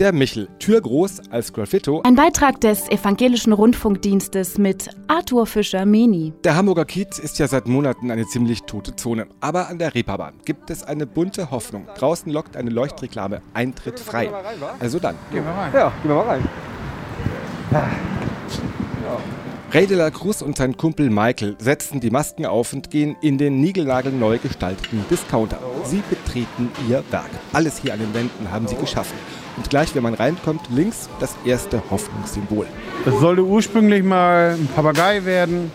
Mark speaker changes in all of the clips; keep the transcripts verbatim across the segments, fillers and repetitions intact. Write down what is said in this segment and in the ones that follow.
Speaker 1: Der Michel, türgroß als Graffito.
Speaker 2: Ein Beitrag des Evangelischen Rundfunkdienstes mit Arthur Fischer-Meni.
Speaker 1: Der Hamburger Kiez ist ja seit Monaten eine ziemlich tote Zone. Aber an der Reeperbahn gibt es eine bunte Hoffnung. Draußen lockt eine Leuchtreklame, Eintritt frei. Also dann.
Speaker 3: Gehen wir rein.
Speaker 4: Ja, gehen wir mal rein. Ja.
Speaker 1: Ray de la Cruz und sein Kumpel Michael setzen die Masken auf und gehen in den niegelnagelneu gestalteten Discounter. Sie betreten ihr Werk. Alles hier an den Wänden haben sie geschaffen. Und gleich, wenn man reinkommt, links das erste Hoffnungssymbol.
Speaker 3: Das sollte ursprünglich mal ein Papagei werden.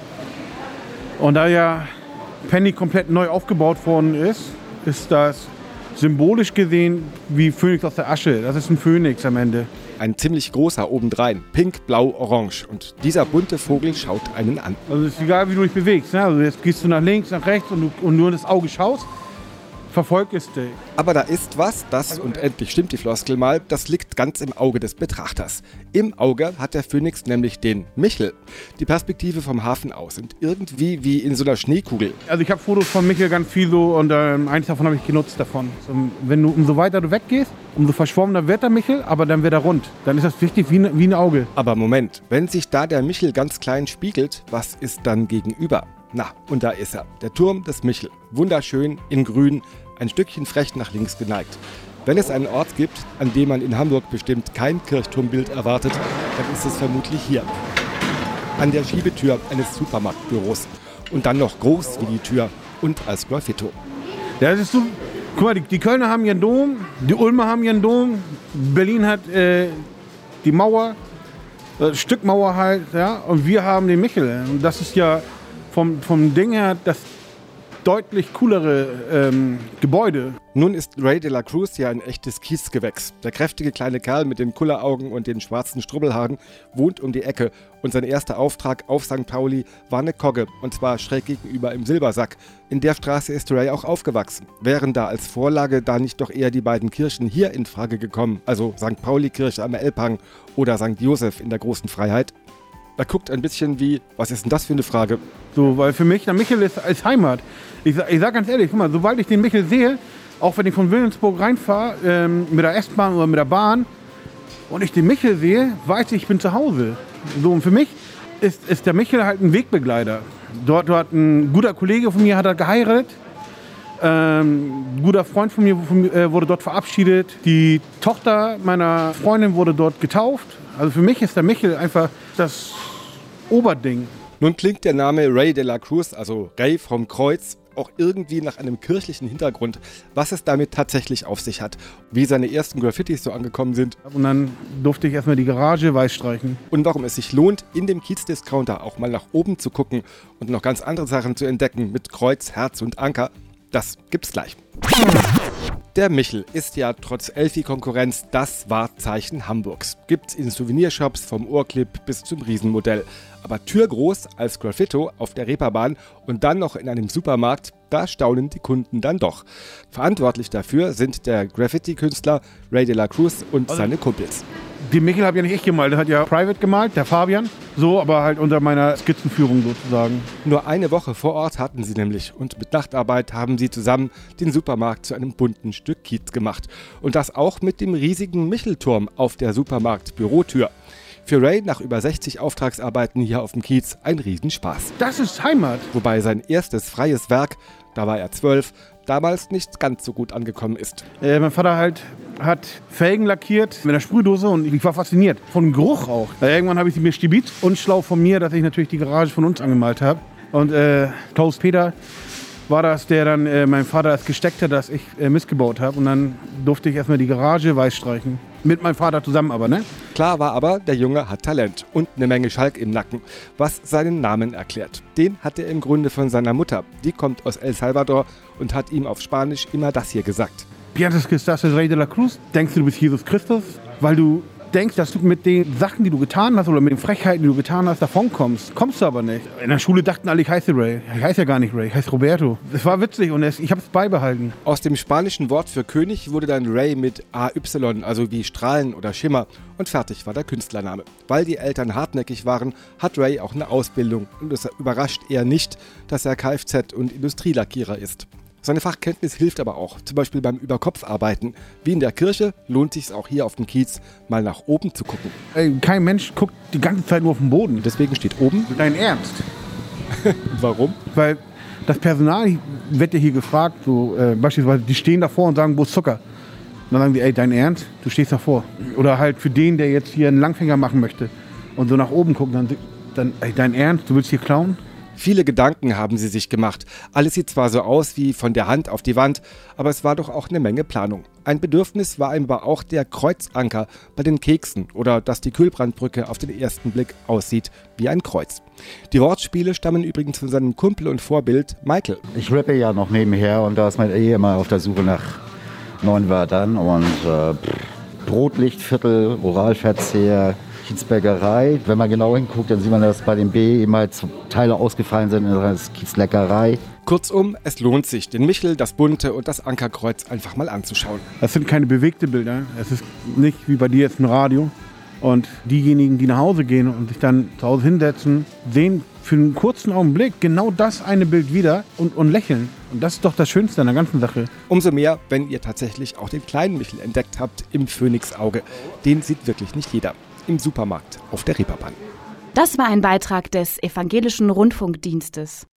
Speaker 3: Und da ja Penny komplett neu aufgebaut worden ist, ist das symbolisch gesehen wie Phönix aus der Asche. Das ist ein Phönix am Ende.
Speaker 1: Ein ziemlich großer obendrein, pink, blau, orange. Und dieser bunte Vogel schaut einen an.
Speaker 3: Also es ist egal, wie du dich bewegst. Ne? Also jetzt gehst du nach links, nach rechts und, du, und nur in das Auge schaust, verfolgt es dich.
Speaker 1: Aber da ist was, das, und endlich stimmt die Floskel mal, das liegt ganz im Auge des Betrachters. Im Auge hat der Phönix nämlich den Michel. Die Perspektive vom Hafen aus und irgendwie wie in so einer Schneekugel.
Speaker 3: Also ich habe Fotos von Michel ganz viel so und ähm, eins davon habe ich genutzt davon. So, wenn du, umso weiter du weggehst, umso verschwommener wird der Michel, aber dann wird er rund. Dann ist das wichtig wie, wie ein Auge.
Speaker 1: Aber Moment, wenn sich da der Michel ganz klein spiegelt, was ist dann gegenüber? Na, und da ist er, der Turm des Michel. Wunderschön, in grün, ein Stückchen frech nach links geneigt. Wenn es einen Ort gibt, an dem man in Hamburg bestimmt kein Kirchturmbild erwartet, dann ist es vermutlich hier. An der Schiebetür eines Supermarktbüros. Und dann noch groß wie die Tür und als Graffito.
Speaker 3: Ja, das ist so. Guck mal, die, die Kölner haben ihren Dom, die Ulmer haben ihren Dom, Berlin hat äh, die Mauer, äh, Stück Mauer halt, ja, und wir haben den Michel. Und das ist ja vom, vom Ding her das deutlich coolere ähm, Gebäude.
Speaker 1: Nun ist Ray de la Cruz ja ein echtes Kiezgewächs. Der kräftige kleine Kerl mit den Kulleraugen und den schwarzen Strubbelhaaren wohnt um die Ecke. Und sein erster Auftrag auf Sankt Pauli war eine Kogge, und zwar schräg gegenüber im Silbersack. In der Straße ist Ray auch aufgewachsen. Wären da als Vorlage da nicht doch eher die beiden Kirchen hier in Frage gekommen, also Sankt Pauli-Kirche am Elbhang oder Sankt Josef in der Großen Freiheit? Er guckt ein bisschen wie, was ist denn das für eine Frage?
Speaker 3: So, weil für mich, der Michel ist als Heimat. Ich, ich sag ganz ehrlich, guck mal, sobald ich den Michel sehe, auch wenn ich von Wilhelmsburg reinfahre, ähm, mit der S-Bahn oder mit der Bahn, und ich den Michel sehe, weiß ich, ich bin zu Hause. So, und für mich ist, ist der Michel halt ein Wegbegleiter. Dort, dort ein guter Kollege von mir hat er geheiratet. Ähm, ein guter Freund von mir von, äh, wurde dort verabschiedet. Die Tochter meiner Freundin wurde dort getauft. Also für mich ist der Michel einfach das Oberding.
Speaker 1: Nun klingt der Name Ray de la Cruz, also Ray vom Kreuz, auch irgendwie nach einem kirchlichen Hintergrund. Was es damit tatsächlich auf sich hat, wie seine ersten Graffitis so angekommen sind.
Speaker 3: Und dann durfte ich erstmal die Garage weiß streichen.
Speaker 1: Und warum es sich lohnt, in dem Kiez-Discounter auch mal nach oben zu gucken und noch ganz andere Sachen zu entdecken mit Kreuz, Herz und Anker, das gibt's gleich. Der Michel ist ja trotz Elfi-Konkurrenz das Wahrzeichen Hamburgs. Gibt's in Souvenirshops vom Ohrclip bis zum Riesenmodell. Aber türgroß als Graffito auf der Reeperbahn und dann noch in einem Supermarkt, da staunen die Kunden dann doch. Verantwortlich dafür sind der Graffiti-Künstler Ray de la Cruz und
Speaker 3: also,
Speaker 1: seine Kumpels.
Speaker 3: Den Michel habe ja nicht ich gemalt, der hat ja Private gemalt, der Fabian. So, aber halt unter meiner Skizzenführung sozusagen.
Speaker 1: Nur eine Woche vor Ort hatten sie nämlich und mit Nachtarbeit haben sie zusammen den Supermarkt zu einem bunten Stück Kiez gemacht. Und das auch mit dem riesigen Michelturm auf der Supermarkt-Bürotür. Für Ray nach über sechzig Auftragsarbeiten hier auf dem Kiez ein Riesenspaß.
Speaker 3: Das ist Heimat.
Speaker 1: Wobei sein erstes freies Werk, da war er zwölf, damals nicht ganz so gut angekommen ist.
Speaker 3: Äh, mein Vater halt hat Felgen lackiert mit einer Sprühdose und ich war fasziniert. Von dem Geruch auch. Äh, irgendwann habe ich sie mir stibitzt. Unschlau von mir, dass ich natürlich die Garage von uns angemalt habe. Und äh, Klaus Peter war das, der dann äh, meinem Vater das gesteckt hat, dass ich äh, missgebaut habe. Und dann durfte ich erstmal die Garage weiß streichen. Mit meinem Vater zusammen aber, ne?
Speaker 1: Klar war aber, der Junge hat Talent und eine Menge Schalk im Nacken, was seinen Namen erklärt. Den hat er im Grunde von seiner Mutter. Die kommt aus El Salvador und hat ihm auf Spanisch immer das hier gesagt.
Speaker 3: Piensas que estás el Rey de la Cruz? Denkst du, du bist Jesus Christus? Weil du denkst, dass du mit den Sachen, die du getan hast oder mit den Frechheiten, die du getan hast, davon kommst. Kommst du aber nicht. In der Schule dachten alle, ich heiße Ray. Ich heiße ja gar nicht Ray, ich heiße Roberto. Es war witzig und ich habe es beibehalten.
Speaker 1: Aus dem spanischen Wort für König wurde dann Ray mit A Y, also wie Strahlen oder Schimmer. Und fertig war der Künstlername. Weil die Eltern hartnäckig waren, hat Ray auch eine Ausbildung. Und es überrascht eher nicht, dass er Kfz- und Industrielackierer ist. Seine Fachkenntnis hilft aber auch, zum Beispiel beim Überkopfarbeiten. Wie in der Kirche lohnt sich auch hier auf dem Kiez, mal nach oben zu gucken.
Speaker 3: Ey, kein Mensch guckt die ganze Zeit nur auf den Boden.
Speaker 1: Deswegen steht oben.
Speaker 3: Dein Ernst?
Speaker 1: Warum?
Speaker 3: Weil das Personal wird ja hier gefragt, so äh, beispielsweise, die stehen davor und sagen, wo ist Zucker? Und dann sagen die, ey, dein Ernst? Du stehst davor. Oder halt für den, der jetzt hier einen Langfinger machen möchte und so nach oben guckt, dann, dann ey, dein Ernst? Du willst hier klauen?
Speaker 1: Viele Gedanken haben sie sich gemacht. Alles sieht zwar so aus wie von der Hand auf die Wand, aber es war doch auch eine Menge Planung. Ein Bedürfnis war aber auch der Kreuzanker bei den Keksen oder dass die Kühlbrandbrücke auf den ersten Blick aussieht wie ein Kreuz. Die Wortspiele stammen übrigens von seinem Kumpel und Vorbild Michael.
Speaker 5: Ich rappe ja noch nebenher und da ist mein Ehe immer auf der Suche nach neuen Wörtern und äh, Brotlichtviertel, Oralverzehr, Kiezbäckerei. Wenn man genau hinguckt, dann sieht man, dass bei dem B immer Teile ausgefallen sind in der Kiezleckerei.
Speaker 1: Kurzum, es lohnt sich, den Michel, das Bunte und das Ankerkreuz einfach mal anzuschauen.
Speaker 3: Das sind keine bewegte Bilder. Es ist nicht wie bei dir jetzt ein Radio. Und diejenigen, die nach Hause gehen und sich dann zu Hause hinsetzen, sehen für einen kurzen Augenblick genau das eine Bild wieder und, und lächeln. Und das ist doch das Schönste an der ganzen Sache.
Speaker 1: Umso mehr, wenn ihr tatsächlich auch den kleinen Michel entdeckt habt im Phönixauge. Den sieht wirklich nicht jeder. Im Supermarkt auf der Reeperbahn.
Speaker 2: Das war ein Beitrag des Evangelischen Rundfunkdienstes.